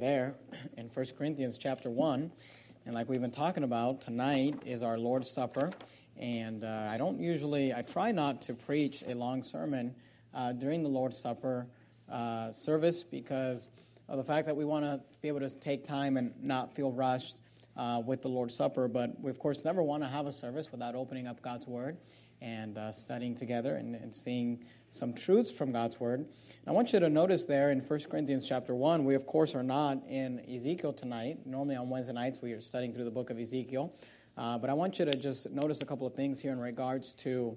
there in 1 Corinthians chapter 1. And like we've been talking about, tonight is our Lord's Supper. And I try not to preach a long sermon during the Lord's Supper service because of the fact that we want to be able to take time and not feel rushed with the Lord's Supper. But we, of course, never want to have a service without opening up God's Word and studying together and seeing some truths from God's Word. I want you to notice there in 1 Corinthians chapter 1, we, of course, are not in Ezekiel tonight. Normally on Wednesday nights we are studying through the book of Ezekiel. But I want you to just notice a couple of things here in regards to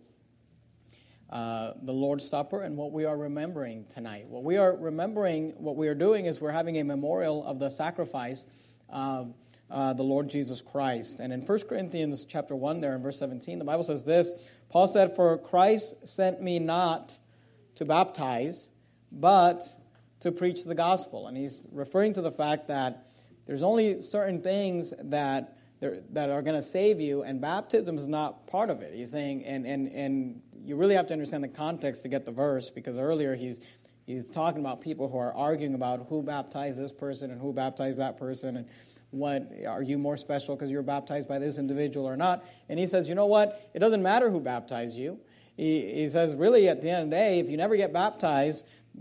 the Lord's Supper and what we are remembering tonight. What we are doing is we're having a memorial of the sacrifice of the Lord Jesus Christ. And in 1 Corinthians chapter 1 there in verse 17, the Bible says this, Paul said, "For Christ sent me not to baptize, but to preach the gospel." And he's referring to the fact that there's only certain things that are going to save you, and baptism is not part of it. He's saying, and you really have to understand the context to get the verse, because earlier he's talking about people who are arguing about who baptized this person and who baptized that person, and what are you more special because you're baptized by this individual or not? And he says, you know what? It doesn't matter who baptized you. He says, really, at the end of the day, if you never get baptized,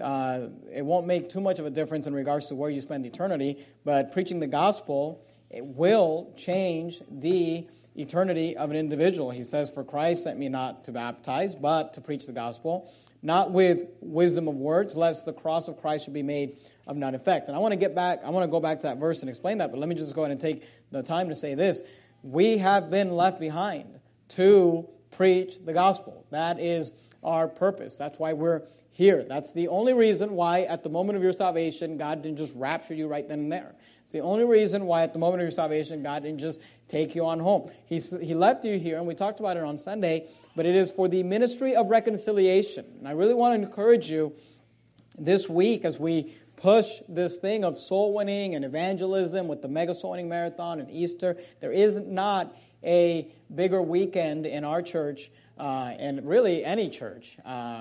it won't make too much of a difference in regards to where you spend eternity. But preaching the gospel, it will change the eternity of an individual. He says, "For Christ sent me not to baptize, but to preach the gospel, not with wisdom of words, lest the cross of Christ should be made of none effect." And I want to go back to that verse and explain that, but let me just go ahead and take the time to say this. We have been left behind to preach the gospel. That is our purpose. That's why we're here. That's the only reason why at the moment of your salvation, God didn't just rapture you right then and there. It's the only reason why at the moment of your salvation, God didn't just take you on home. He left you here, and we talked about it on Sunday, but it is for the ministry of reconciliation. And I really want to encourage you this week as we push this thing of soul winning and evangelism with the Mega Soul Winning Marathon and Easter. There is not a bigger weekend in our church, and really any church,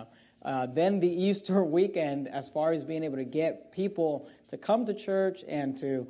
than the Easter weekend as far as being able to get people to come to church and to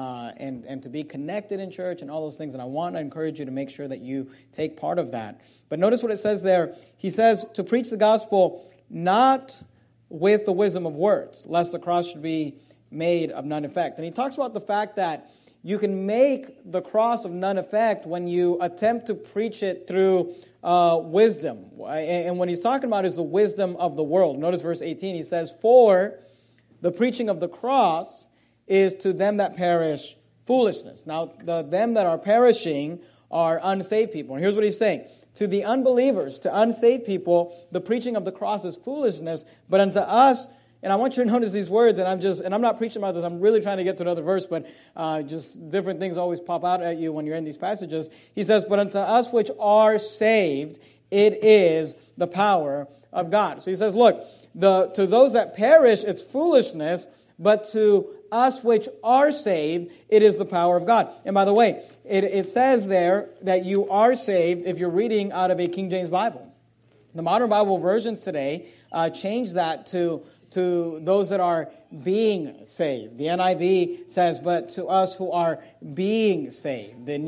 be connected in church and all those things. And I want to encourage you to make sure that you take part of that. But notice what it says there. He says to preach the gospel not with the wisdom of words, lest the cross should be made of none effect. And he talks about the fact that you can make the cross of none effect when you attempt to preach it through wisdom. And what he's talking about is the wisdom of the world. Notice verse 18. He says, "For the preaching of the cross is to them that perish foolishness." Now, them that are perishing are unsaved people. And here's what he's saying. To the unbelievers, to unsaved people, the preaching of the cross is foolishness. But unto us, and I want you to notice these words, and I'm not preaching about this, I'm really trying to get to another verse, but just different things always pop out at you when you're in these passages. He says, "But unto us which are saved, it is the power of God." So he says, look, to those that perish, it's foolishness, but to us which are saved, it is the power of God. And by the way, it says there that you are saved if you're reading out of a King James Bible. The modern Bible versions today change that to those that are being saved. The NIV says, "But to us who are being saved." The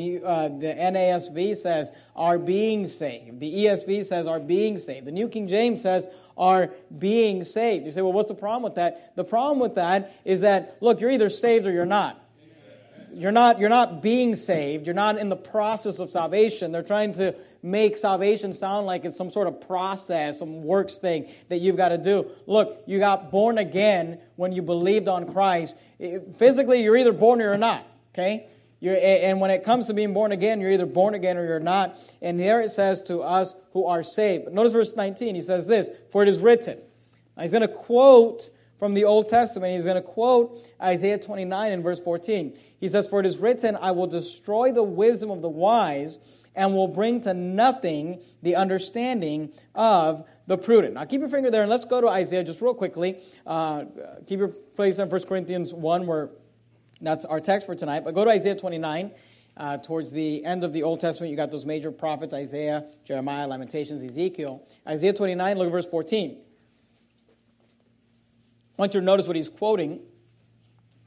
NASV says, "are being saved." The ESV says, "are being saved." The New King James says, "are being saved." You say, well, what's the problem with that? The problem with that is that, look, you're either saved or you're not. You're not being saved. You're not in the process of salvation. They're trying to make salvation sound like it's some sort of process, some works thing that you've got to do. Look, you got born again when you believed on Christ. Physically, you're either born or you're not, okay? And when it comes to being born again, you're either born again or you're not. And there it says to us who are saved. But notice verse 19. He says this, "For it is written." Now, he's going to quote from the Old Testament. He's going to quote Isaiah 29 in verse 14. He says, "For it is written, I will destroy the wisdom of the wise and will bring to nothing the understanding of the prudent." Now keep your finger there and let's go to Isaiah just real quickly. Keep your place in 1 Corinthians 1 where that's our text for tonight. But go to Isaiah 29. Towards the end of the Old Testament, you got those major prophets, Isaiah, Jeremiah, Lamentations, Ezekiel. Isaiah 29, look at verse 14. I want you to notice what he's quoting.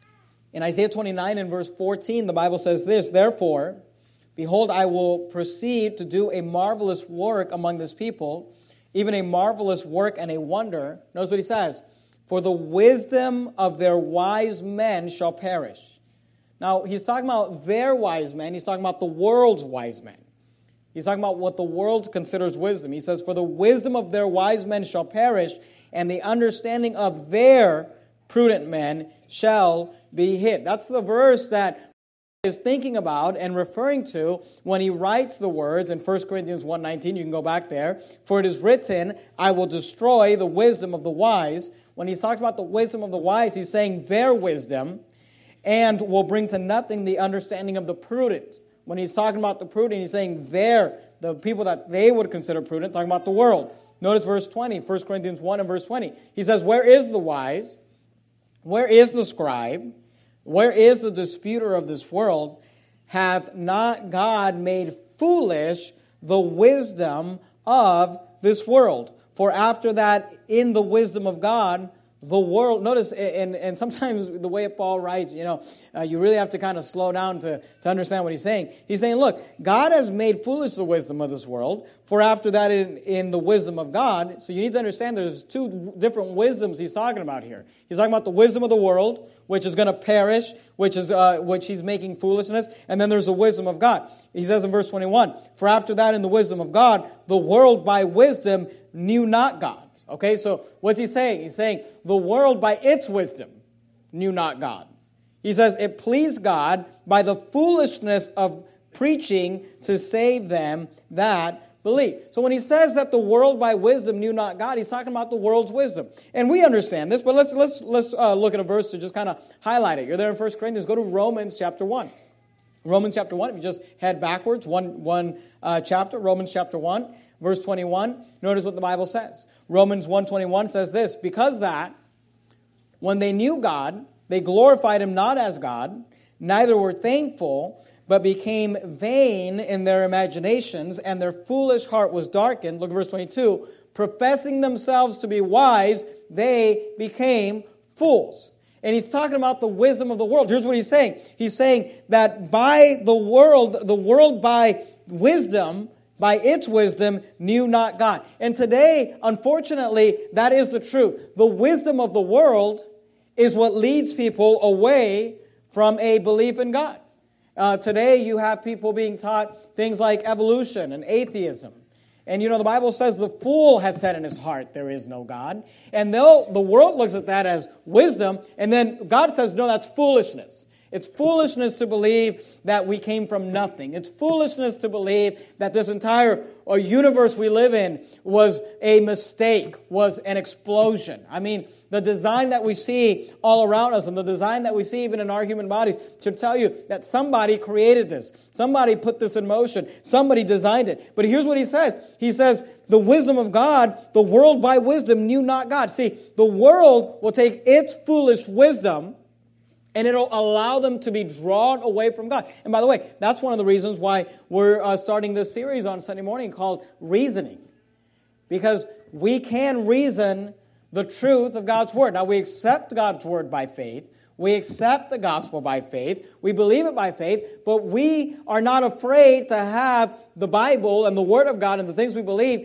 In Isaiah 29 and verse 14, the Bible says this, "Therefore, behold, I will proceed to do a marvelous work among this people, even a marvelous work and a wonder." Notice what he says, "For the wisdom of their wise men shall perish." Now, he's talking about their wise men. He's talking about the world's wise men. He's talking about what the world considers wisdom. He says, "For the wisdom of their wise men shall perish, and the understanding of their prudent men shall be hid." That's the verse that is thinking about and referring to when he writes the words in 1 Corinthians 1:19. You can go back there. "For it is written, I will destroy the wisdom of the wise." When he's talking about the wisdom of the wise, he's saying their wisdom, "and will bring to nothing the understanding of the prudent." When he's talking about the prudent, he's saying the people that they would consider prudent, talking about the world. Notice verse 20, 1 Corinthians 1 and verse 20. He says, "Where is the wise? Where is the scribe? Where is the disputer of this world? Hath not God made foolish the wisdom of this world? For after that, in the wisdom of God, the world," notice, and sometimes the way Paul writes, you really have to kind of slow down to understand what he's saying. He's saying, look, God has made foolish the wisdom of this world, for after that in the wisdom of God. So you need to understand there's two different wisdoms he's talking about here. He's talking about the wisdom of the world, which is going to perish, which he's making foolishness, and then there's the wisdom of God. He says in verse 21, "For after that in the wisdom of God, the world by wisdom knew not God." Okay, so what's he saying? He's saying the world by its wisdom knew not God. He says it pleased God by the foolishness of preaching to save them that believe. So when he says that the world by wisdom knew not God, he's talking about the world's wisdom. And we understand this, but let's look at a verse to just kind of highlight it. You're there in 1 Corinthians. Go to Romans chapter 1. Romans chapter 1, if you just head backwards, one chapter, Romans chapter 1. Verse 21, notice what the Bible says. Romans 1:21 says this, "Because that, when they knew God, they glorified him not as God, neither were thankful, but became vain in their imaginations, and their foolish heart was darkened." Look at verse 22. "Professing themselves to be wise, they became fools." And he's talking about the wisdom of the world. Here's what he's saying. He's saying that by the world by wisdom, by its wisdom, knew not God. And today, unfortunately, that is the truth. The wisdom of the world is what leads people away from a belief in God. Today, you have people being taught things like evolution and atheism. And the Bible says the fool has said in his heart, there is no God. And the world looks at that as wisdom, and then God says, no, that's foolishness. It's foolishness to believe that we came from nothing. It's foolishness to believe that this entire universe we live in was a mistake, was an explosion. I mean, the design that we see all around us and the design that we see even in our human bodies should tell you that somebody created this. Somebody put this in motion. Somebody designed it. But here's what he says. He says, the wisdom of God, the world by wisdom knew not God. See, the world will take its foolish wisdom and it'll allow them to be drawn away from God. And by the way, that's one of the reasons why we're starting this series on Sunday morning called Reasoning. Because we can reason the truth of God's Word. Now, we accept God's Word by faith. We accept the gospel by faith. We believe it by faith. But we are not afraid to have the Bible and the Word of God and the things we believe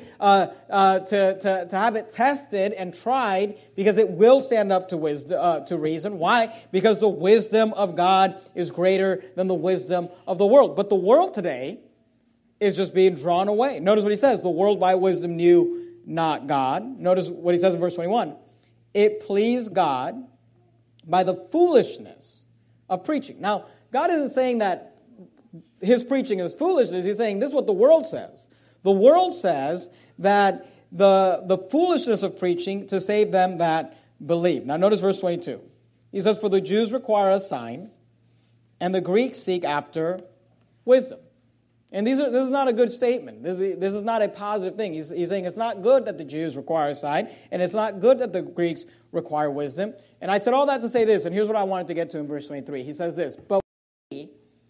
to have it tested and tried, because it will stand up to wisdom, to reason. Why? Because the wisdom of God is greater than the wisdom of the world. But the world today is just being drawn away. Notice what he says. The world by wisdom knew not God. Notice what he says in verse 21. It pleased God by the foolishness of preaching. Now, God isn't saying that his preaching is foolishness. He's saying this is what the world says. The world says that the foolishness of preaching to save them that believe. Now, notice verse 22. He says, "For the Jews require a sign, and the Greeks seek after wisdom." And this is not a good statement. This is not a positive thing. He's saying it's not good that the Jews require a sign, and it's not good that the Greeks require wisdom. And I said all that to say this, and here's what I wanted to get to in verse 23. He says this, "But we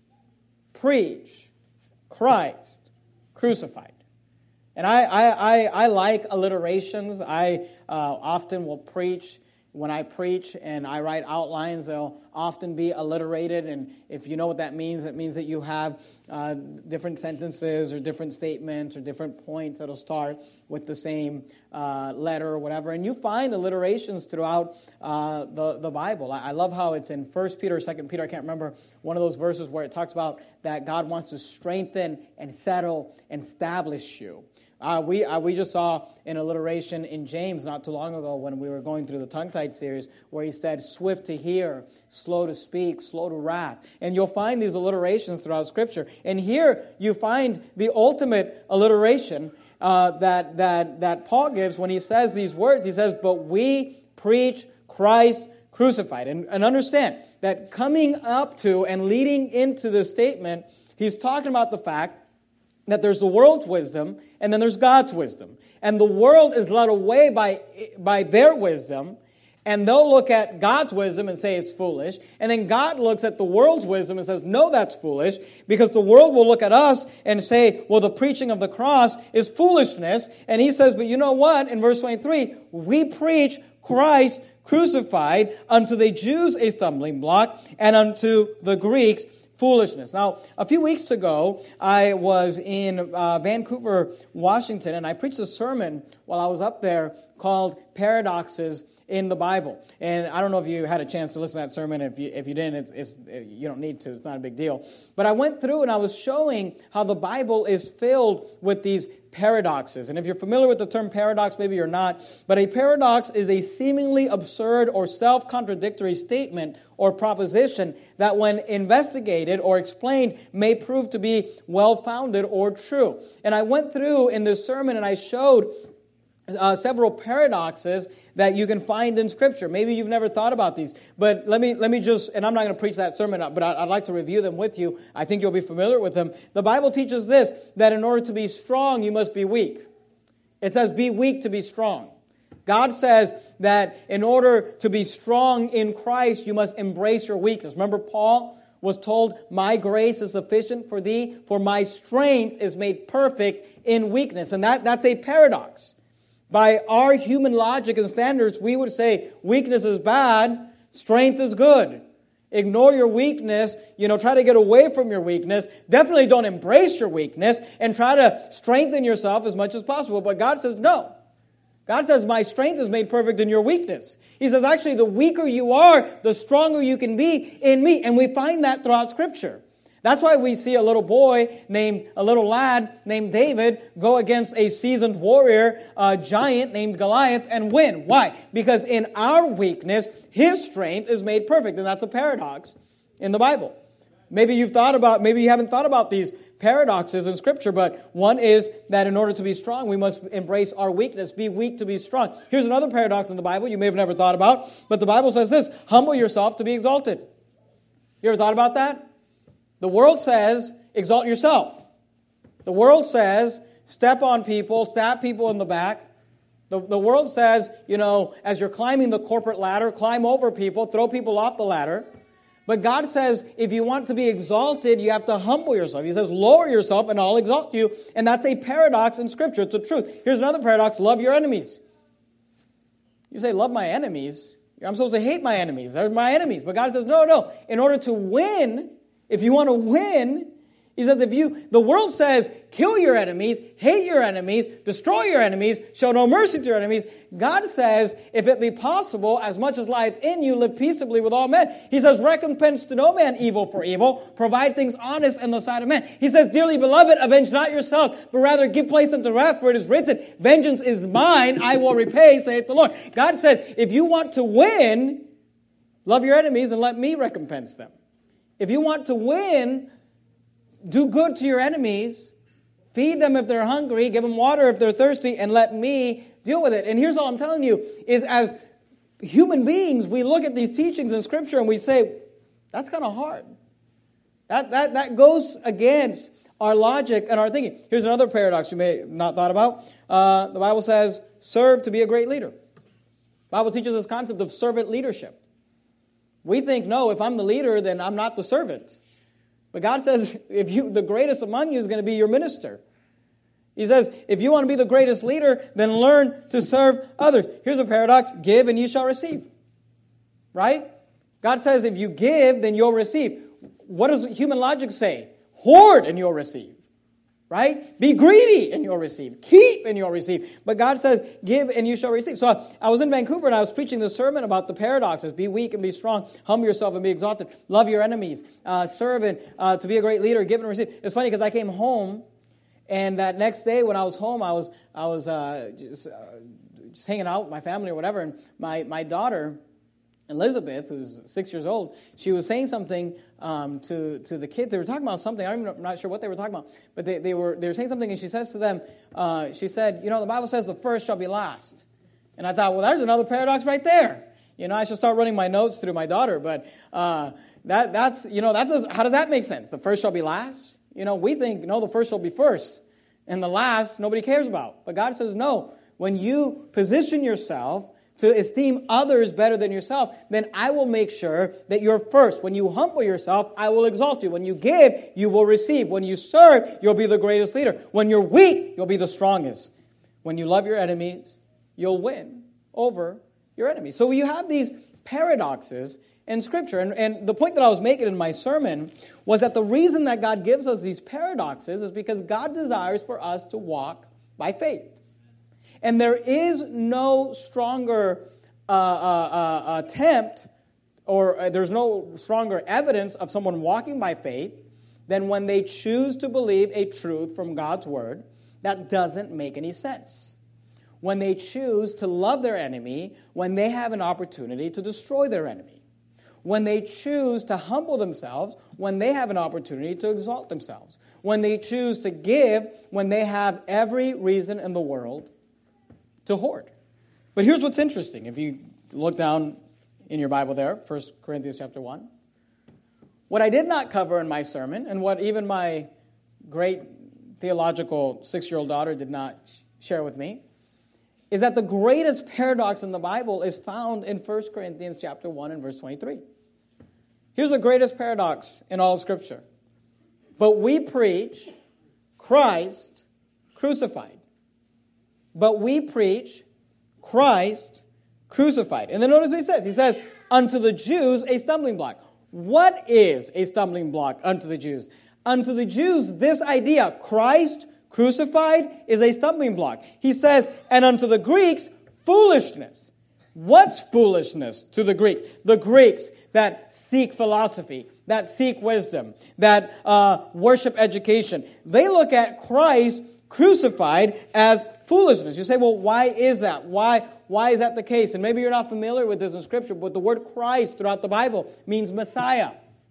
preach Christ crucified." And I like alliterations. I often will preach when I preach and I write outlines, they'll often be alliterated. And if you know what that means, it means that you have different sentences or different statements or different points that'll start with the same letter or whatever. And you find alliterations throughout the Bible. I love how it's in 1 Peter, 2 Peter, I can't remember, one of those verses where it talks about that God wants to strengthen and settle and establish you. We just saw an alliteration in James not too long ago when we were going through the tongue-tied series where he said, swift to hear, slow to speak, slow to wrath. And you'll find these alliterations throughout Scripture. And here you find the ultimate alliteration that Paul gives when he says these words. He says, but we preach Christ crucified. And understand that coming up to and leading into this statement, he's talking about the fact that there's the world's wisdom, and then there's God's wisdom. And the world is led away by their wisdom, and they'll look at God's wisdom and say it's foolish. And then God looks at the world's wisdom and says, no, that's foolish, because the world will look at us and say, well, the preaching of the cross is foolishness. And he says, but you know what? In verse 23, we preach Christ crucified, unto the Jews a stumbling block, and unto the Greeks foolishness. Now, a few weeks ago, I was in Vancouver, Washington, and I preached a sermon while I was up there called Paradoxes in the Bible. And I don't know if you had a chance to listen to that sermon. If you didn't, you don't need to. It's not a big deal. But I went through and I was showing how the Bible is filled with these paradoxes. And if you're familiar with the term paradox, maybe you're not, but a paradox is a seemingly absurd or self-contradictory statement or proposition that when investigated or explained may prove to be well-founded or true. And I went through in this sermon and I showed several paradoxes that you can find in Scripture. Maybe you've never thought about these, but let me just, and I'm not going to preach that sermon, but I'd like to review them with you. I think you'll be familiar with them. The Bible teaches this, that in order to be strong, you must be weak. It says, be weak to be strong. God says that in order to be strong in Christ, you must embrace your weakness. Remember, Paul was told, my grace is sufficient for thee, for my strength is made perfect in weakness. And that's a paradox. By our human logic and standards, we would say weakness is bad, strength is good. Ignore your weakness, try to get away from your weakness. Definitely don't embrace your weakness and try to strengthen yourself as much as possible. But God says no. God says, my strength is made perfect in your weakness. He says, actually, the weaker you are, the stronger you can be in me. And we find that throughout Scripture. That's why we see a little lad named David go against a seasoned warrior, a giant named Goliath, and win. Why? Because in our weakness, his strength is made perfect. And that's a paradox in the Bible. Maybe you haven't thought about these paradoxes in Scripture, but one is that in order to be strong, we must embrace our weakness, be weak to be strong. Here's another paradox in the Bible you may have never thought about, but the Bible says this, humble yourself to be exalted. You ever thought about that? The world says, exalt yourself. The world says, step on people, stab people in the back. The world says, as you're climbing the corporate ladder, climb over people, throw people off the ladder. But God says, if you want to be exalted, you have to humble yourself. He says, lower yourself and I'll exalt you. And that's a paradox in Scripture. It's the truth. Here's another paradox. Love your enemies. You say, love my enemies? I'm supposed to hate my enemies. They're my enemies. But God says, no. In order to win, if you want to win, he says, the world says, kill your enemies, hate your enemies, destroy your enemies, show no mercy to your enemies. God says, if it be possible, as much as lieth in you, live peaceably with all men. He says, recompense to no man evil for evil, provide things honest in the sight of men. He says, dearly beloved, avenge not yourselves, but rather give place unto wrath, for it is written, vengeance is mine, I will repay, saith the Lord. God says, if you want to win, love your enemies and let me recompense them. If you want to win, do good to your enemies, feed them if they're hungry, give them water if they're thirsty, and let me deal with it. And here's all I'm telling you, is as human beings, we look at these teachings in Scripture and we say, that's kind of hard. That goes against our logic and our thinking. Here's another paradox you may have not thought about. The Bible says, serve to be a great leader. The Bible teaches this concept of servant leadership. We think, no, if I'm the leader, then I'm not the servant. But God says, the greatest among you is going to be your minister. He says, if you want to be the greatest leader, then learn to serve others. Here's a paradox, give and you shall receive. right? God says if you give, then you'll receive. What does human logic say? Hoard and you'll receive. Right? Be greedy and you'll receive. Keep and you'll receive. But God says, give and you shall receive. So I was in Vancouver and I was preaching this sermon about the paradoxes. Be weak and be strong. Humble yourself and be exalted. Love your enemies. Serve and to be a great leader. Give and receive. It's funny because I came home and that next day when I was home, I was just hanging out with my family or whatever. And my daughter, Elizabeth, who's 6 years old, she was saying something to the kids. They were talking about something. I'm not sure what they were talking about, but they were saying something, and she says to them, she said, the Bible says the first shall be last. And I thought, well, there's another paradox right there. I should start running my notes through my daughter, but how does that make sense? The first shall be last? We think, no, the first shall be first, and the last nobody cares about. But God says, no, when you position yourself to esteem others better than yourself, then I will make sure that you're first. When you humble yourself, I will exalt you. When you give, you will receive. When you serve, you'll be the greatest leader. When you're weak, you'll be the strongest. When you love your enemies, you'll win over your enemies. So you have these paradoxes in Scripture. And the point that I was making in my sermon was that the reason that God gives us these paradoxes is because God desires for us to walk by faith. And there is no stronger attempt, or there's no stronger evidence of someone walking by faith than when they choose to believe a truth from God's Word that doesn't make any sense. When they choose to love their enemy when they have an opportunity to destroy their enemy. When they choose to humble themselves when they have an opportunity to exalt themselves. When they choose to give when they have every reason in the world to hoard. But here's what's interesting. If you look down in your Bible there, 1 Corinthians chapter 1. What I did not cover in my sermon, and what even my great theological 6-year-old daughter did not share with me, is that the greatest paradox in the Bible is found in 1 Corinthians chapter 1 and verse 23. Here's the greatest paradox in all of Scripture. But we preach Christ crucified. But we preach Christ crucified. And then notice what he says. He says, unto the Jews a stumbling block. What is a stumbling block unto the Jews? Unto the Jews, this idea, Christ crucified, is a stumbling block. He says, and unto the Greeks, foolishness. What's foolishness to the Greeks? The Greeks that seek philosophy, that seek wisdom, that worship education. They look at Christ crucified as foolishness. You say, well, why is that? Why is that the case? And maybe you're not familiar with this in Scripture, but the word Christ throughout the Bible means Messiah,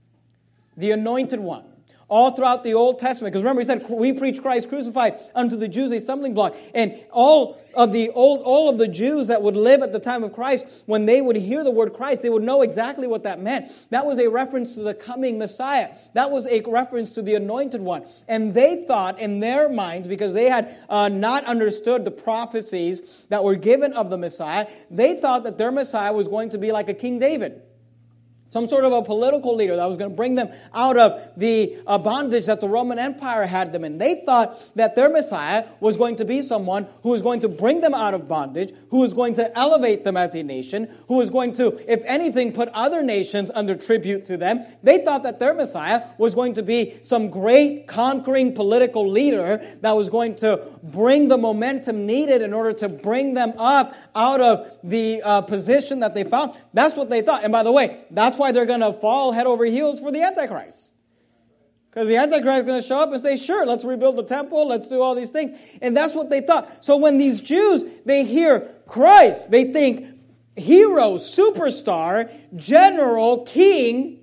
the anointed one. All throughout the Old Testament, because remember he said, we preach Christ crucified, unto the Jews a stumbling block. And all of the Jews that would live at the time of Christ, when they would hear the word Christ, they would know exactly what that meant. That was a reference to the coming Messiah. That was a reference to the anointed one. And they thought in their minds, because they had not understood the prophecies that were given of the Messiah, they thought that their Messiah was going to be like a King David. Some sort of a political leader that was going to bring them out of the bondage that the Roman Empire had them in. They thought that their Messiah was going to be someone who was going to bring them out of bondage, who was going to elevate them as a nation, who was going to, if anything, put other nations under tribute to them. They thought that their Messiah was going to be some great conquering political leader that was going to bring the momentum needed in order to bring them up out of the position that they found. That's what they thought. And by the way, that's why they're going to fall head over heels for the Antichrist. Because the Antichrist is going to show up and say, sure, let's rebuild the temple, let's do all these things. And that's what they thought. So when these Jews, they hear Christ, they think hero, superstar, general, king,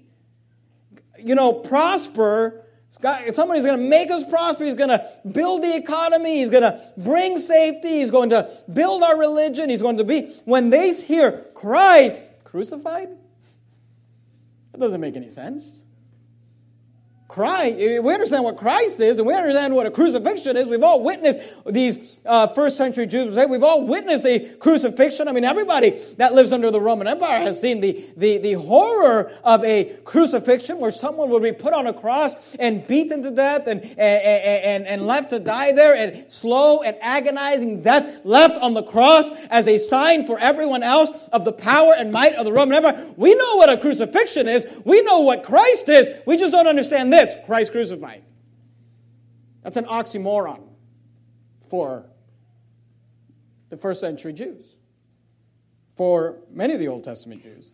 prosper. Somebody's going to make us prosper. He's going to build the economy. He's going to bring safety. He's going to build our religion. He's going to be... When they hear Christ crucified, that doesn't make any sense. Christ, we understand what Christ is, and we understand what a crucifixion is. We've all witnessed these first century Jews would say, we've all witnessed a crucifixion. I mean, everybody that lives under the Roman Empire has seen the horror of a crucifixion where someone would be put on a cross and beaten to death and left to die there, and slow and agonizing death left on the cross as a sign for everyone else of the power and might of the Roman Empire. We know what a crucifixion is. We know what Christ is. We just don't understand this. Christ crucified. That's an oxymoron for the first century Jews, for many of the Old Testament Jews.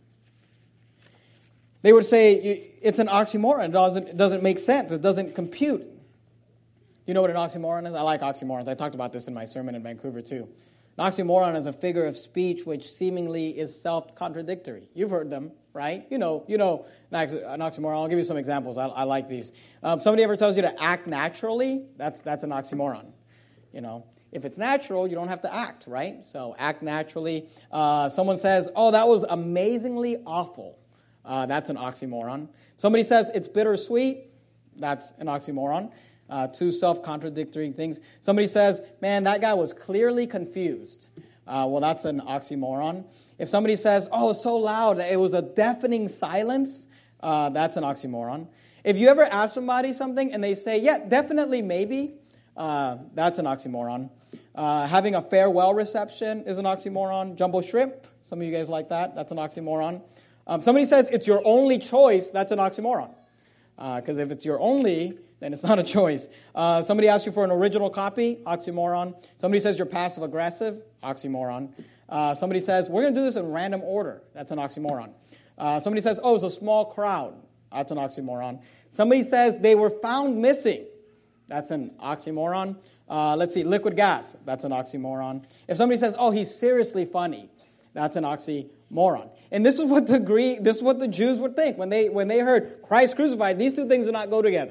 They would say it's an oxymoron. It doesn't make sense. It doesn't compute. You know what an oxymoron is? I like oxymorons. I talked about this in my sermon in Vancouver too. An oxymoron is a figure of speech which seemingly is self-contradictory. You've heard them, right? You know an oxymoron. I'll give you some examples. I like these. Somebody ever tells you to act naturally, that's an oxymoron. If it's natural, you don't have to act, right? So act naturally. Someone says, oh, that was amazingly awful. That's an oxymoron. Somebody says it's bittersweet. That's an oxymoron. Two self-contradictory things. Somebody says, man, that guy was clearly confused. Well, that's an oxymoron. If somebody says, oh, it's so loud, it was a deafening silence, that's an oxymoron. If you ever ask somebody something and they say, yeah, definitely, maybe, that's an oxymoron. Having a farewell reception is an oxymoron. Jumbo shrimp, some of you guys like that, that's an oxymoron. Somebody says it's your only choice, that's an oxymoron. Because if it's your only, then it's not a choice. Somebody asks you for an original copy, oxymoron. Somebody says you're passive-aggressive, oxymoron. Somebody says, we're going to do this in random order. That's an oxymoron. Somebody says, oh, it's a small crowd. That's an oxymoron. Somebody says they were found missing. That's an oxymoron. Let's see, liquid gas. That's an oxymoron. If somebody says, oh, he's seriously funny, that's an oxymoron. And this is what the Jews would think when they heard Christ crucified. These two things do not go together.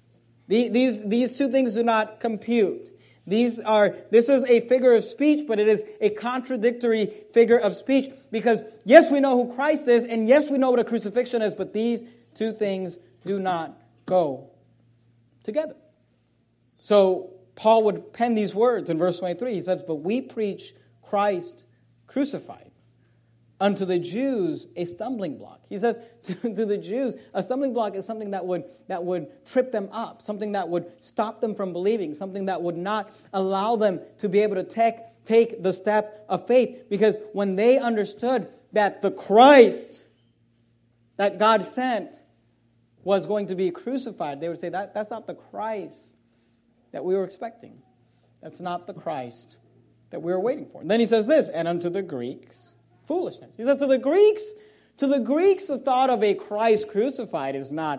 These two things do not compute. This is a figure of speech, but it is a contradictory figure of speech because, yes, we know who Christ is, and yes, we know what a crucifixion is, but these two things do not go together. So Paul would pen these words in verse 23. He says, but we preach Christ crucified. Unto the Jews, a stumbling block. He says to the Jews, a stumbling block is something that would trip them up, something that would stop them from believing, something that would not allow them to be able to take the step of faith. Because when they understood that the Christ that God sent was going to be crucified, they would say, that's not the Christ that we were expecting. That's not the Christ that we were waiting for. And then he says this, and unto the Greeks, foolishness. He said to the Greeks, the thought of a Christ crucified is not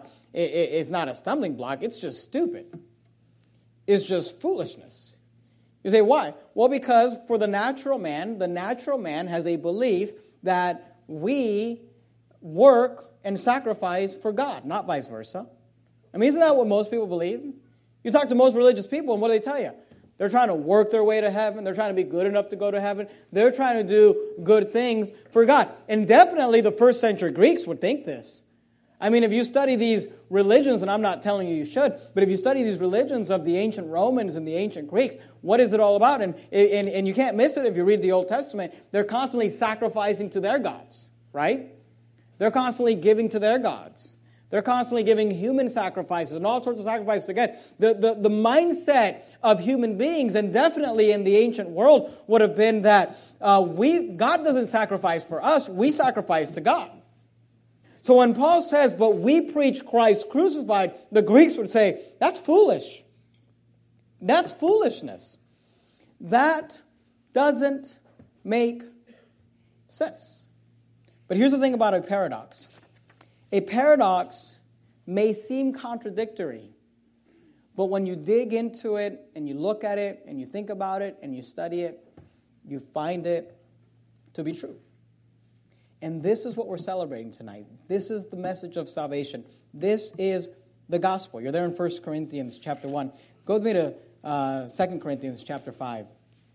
a stumbling block. It's just stupid. It's just foolishness. You say, why? Well, because for the natural man has a belief that we work and sacrifice for God, not vice versa. I mean, isn't that what most people believe? You talk to most religious people, and what do they tell you? They're trying to work their way to heaven. They're trying to be good enough to go to heaven. They're trying to do good things for God. And definitely the first century Greeks would think this. I mean, if you study these religions, and I'm not telling you should, but if you study these religions of the ancient Romans and the ancient Greeks, what is it all about? And you can't miss it if you read the Old Testament. They're constantly sacrificing to their gods, right? They're constantly giving to their gods. They're constantly giving human sacrifices and all sorts of sacrifices again. The mindset of human beings, and definitely in the ancient world, would have been that God doesn't sacrifice for us, we sacrifice to God. So when Paul says, but we preach Christ crucified, the Greeks would say, that's foolish. That's foolishness. That doesn't make sense. But here's the thing about a paradox. A paradox may seem contradictory, but when you dig into it and you look at it and you think about it and you study it, you find it to be true. And this is what we're celebrating tonight. This is the message of salvation. This is the gospel. You're there in 1 Corinthians chapter 1. Go with me to 2 Corinthians chapter 5.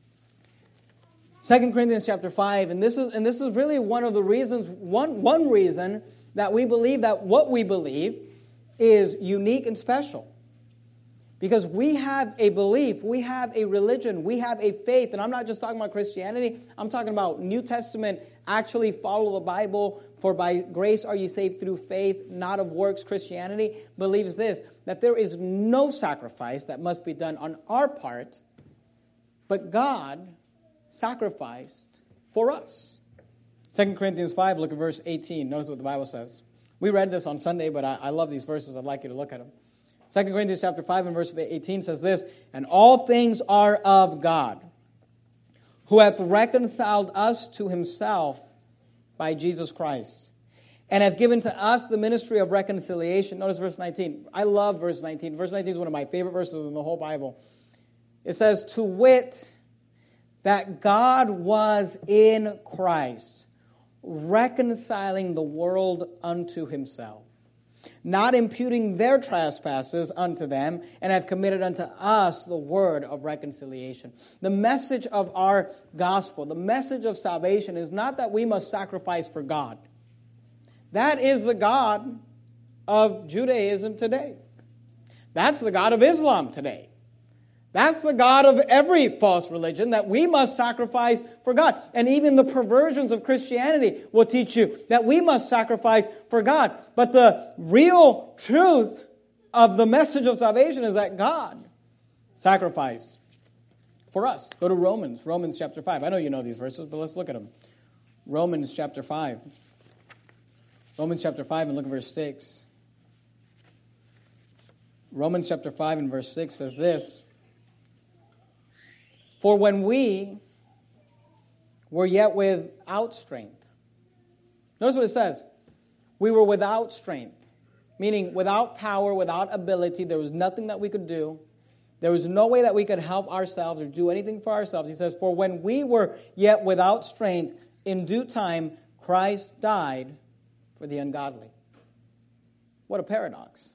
2 Corinthians chapter 5, and this is really one of the reasons, one reason that we believe that what we believe is unique and special. Because we have a belief, we have a religion, we have a faith. And I'm not just talking about Christianity. I'm talking about New Testament, actually follow the Bible. For by grace are ye saved through faith, not of works. Christianity believes this, that there is no sacrifice that must be done on our part, but God sacrificed for us. 2 Corinthians 5, look at verse 18. Notice what the Bible says. We read this on Sunday, but I love these verses. I'd like you to look at them. 2 Corinthians chapter 5 and verse 18 says this, and all things are of God, who hath reconciled us to himself by Jesus Christ, and hath given to us the ministry of reconciliation. Notice verse 19. I love verse 19. Verse 19 is one of my favorite verses in the whole Bible. It says, to wit, that God was in Christ, reconciling the world unto himself, not imputing their trespasses unto them, and hath committed unto us the word of reconciliation. The message of our gospel, the message of salvation is not that we must sacrifice for God. That is the God of Judaism today. That's the God of Islam today. That's the God of every false religion, that we must sacrifice for God. And even the perversions of Christianity will teach you that we must sacrifice for God. But the real truth of the message of salvation is that God sacrificed for us. Go to Romans chapter 5. I know you know these verses, but let's look at them. Romans chapter 5. Romans chapter 5 and look at verse 6. Romans chapter 5 and verse 6 says this, for when we were yet without strength. Notice what it says. We were without strength, meaning without power, without ability. There was nothing that we could do. There was no way that we could help ourselves or do anything for ourselves. He says, for when we were yet without strength, in due time, Christ died for the ungodly. What a paradox.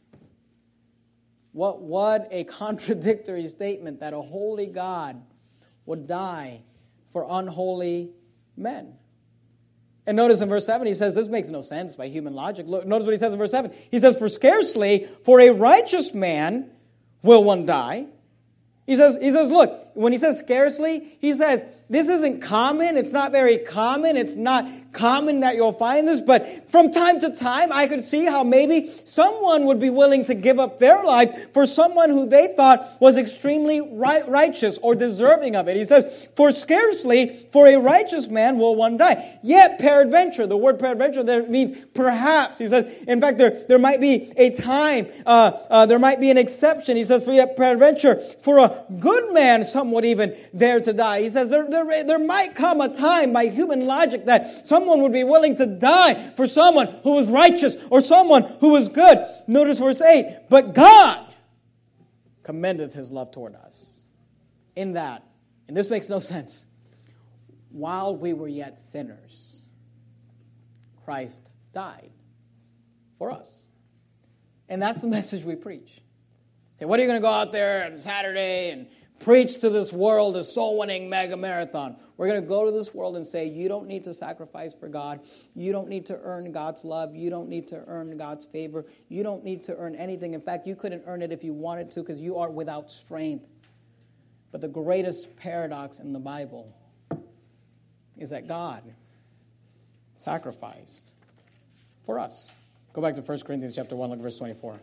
What a contradictory statement that a holy God would die for unholy men. And notice in verse 7, he says, this makes no sense by human logic. Look, notice what he says in verse 7. He says, for scarcely for a righteous man will one die. He says, look, when he says scarcely, he says, this isn't common. It's not very common. It's not common that you'll find this. But from time to time, I could see how maybe someone would be willing to give up their lives for someone who they thought was extremely righteous or deserving of it. He says, for scarcely for a righteous man will one die. Yet peradventure, the word peradventure there means perhaps. He says, in fact, there might be a time, there might be an exception. He says, for yet peradventure, for a good man, some would even dare to die. He says, there might come a time by human logic that someone would be willing to die for someone who was righteous or someone who was good. Notice verse 8. But God commendeth his love toward us in that, and this makes no sense, while we were yet sinners, Christ died for us. And that's the message we preach. Say, what are you going to go out there on Saturday and preach to this world, a soul-winning mega marathon? We're going to go to this world and say, you don't need to sacrifice for God. You don't need to earn God's love. You don't need to earn God's favor. You don't need to earn anything. In fact, you couldn't earn it if you wanted to because you are without strength. But the greatest paradox in the Bible is that God sacrificed for us. Go back to 1 Corinthians chapter 1, look at verse 24.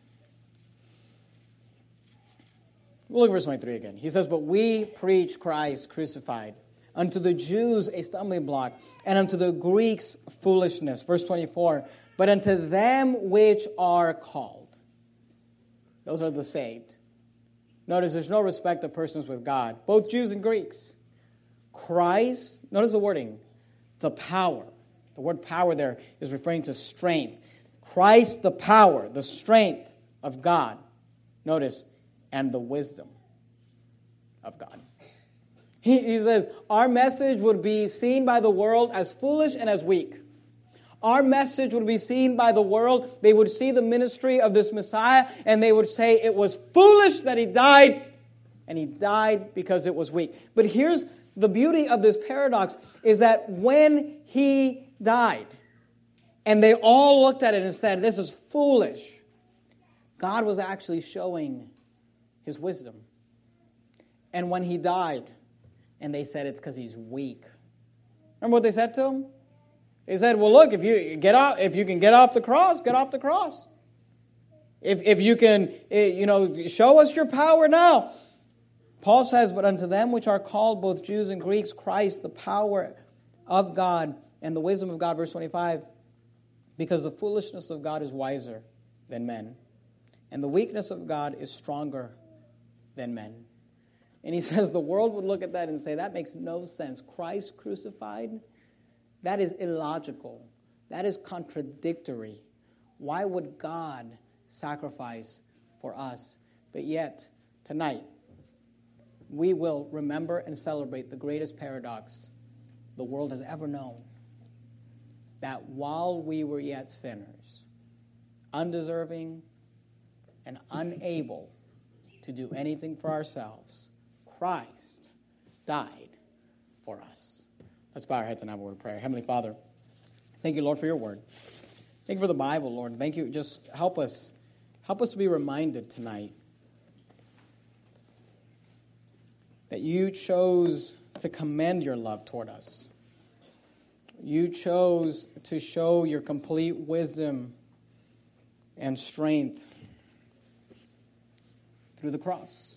We'll look at verse 23 again. He says, but we preach Christ crucified, unto the Jews a stumbling block, and unto the Greeks foolishness. Verse 24, but unto them which are called. Those are the saved. Notice there's no respect of persons with God, both Jews and Greeks. Christ, notice the wording, the power. The word power there is referring to strength. Christ, the power, the strength of God. Notice, and the wisdom of God. He says, our message would be seen by the world as foolish and as weak. Our message would be seen by the world. They would see the ministry of this Messiah, and they would say it was foolish that he died, and he died because it was weak. But here's the beauty of this paradox, is that when he died, and they all looked at it and said, this is foolish, God was actually showing his wisdom. And when he died, and they said it's because he's weak. Remember what they said to him? They said, well, look, if you can get off the cross, get off the cross. If you can, show us your power now. Paul says, but unto them which are called, both Jews and Greeks, Christ, the power of God and the wisdom of God, verse 25, because the foolishness of God is wiser than men, and the weakness of God is stronger than men. And he says the world would look at that and say, that makes no sense. Christ crucified? That is illogical. That is contradictory. Why would God sacrifice for us? But yet, tonight, we will remember and celebrate the greatest paradox the world has ever known. That while we were yet sinners, undeserving and unable to do anything for ourselves, Christ died for us. Let's bow our heads and have a word of prayer. Heavenly Father, thank you, Lord, for your word. Thank you for the Bible, Lord. Thank you. Just help us to be reminded tonight that you chose to commend your love toward us. You chose to show your complete wisdom and strength through the cross.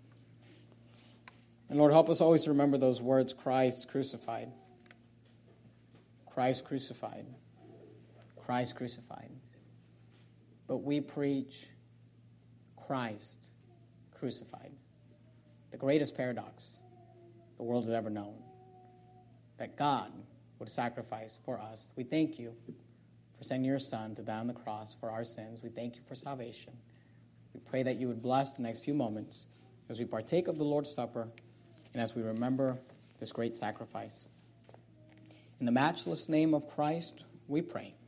And Lord, help us always to remember those words, Christ crucified. Christ crucified. Christ crucified. But we preach Christ crucified. The greatest paradox the world has ever known. That God would sacrifice for us. We thank you for sending your Son to die on the cross for our sins. We thank you for salvation. We pray that you would bless the next few moments as we partake of the Lord's Supper and as we remember this great sacrifice. In the matchless name of Christ, we pray.